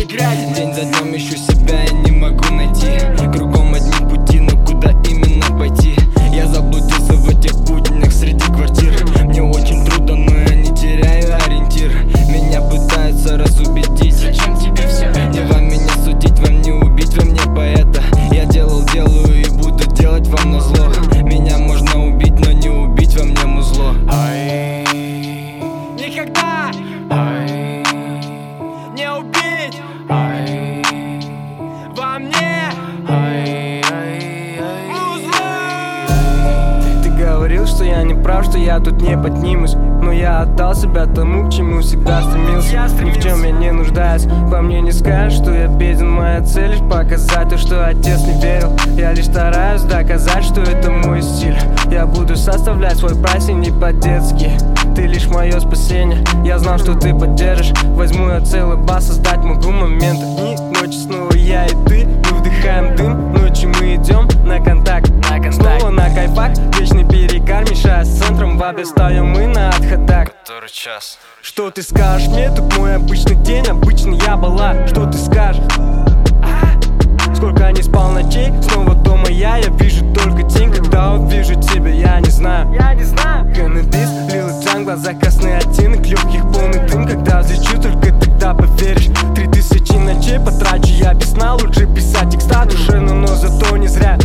играть. День за днем ищу себя и не могу найти. Кругом одни пути, но куда именно пойти? Я заблудился в этих путинях среди квартир. Мне очень трудно, но я не теряю ориентир. Меня пытаются разубедить. Зачем тебе все это? Не вам меня судить, вам не убить, во мне поэта. Я делал, делаю и буду делать вам назло. Меня можно убить, но не убить во мне музло. Никогда не убить во мне музло. Ты говорил, что я не прав, что я тут не поднимусь, но я отдал себя тому, к чему всегда стремился. Ни в чем я не нуждаюсь, по мне не скажешь, что я беден. Моя цель лишь показать то, что отец не верил. Я лишь стараюсь доказать, что это мой стиль. Я буду составлять свой прайсинг не по-детски. Ты лишь мое спасение, я знал, что ты поддержишь. Возьму я целый бас, создать могу моменты. Дни, ночи, снова я и ты. Мы вдыхаем дым, ночью мы идем на контакт. Снова на кайфах, вечный перегар, мешая с центром. В обе встаем мы на отходах. Который час? Что ты скажешь мне? Тут мой обычный день, обычный я была. Что ты скажешь? Сколько не спал ночей, снова дома я вижу только тень, когда увижу тебя, я не знаю. Каннабис, Лил Джан, глаза красный оттенок, легких полный дым. Когда взлечу, только тогда поверишь. 3000 ночей потрачу я без сна, лучше писать текста душевно, но зато не зря.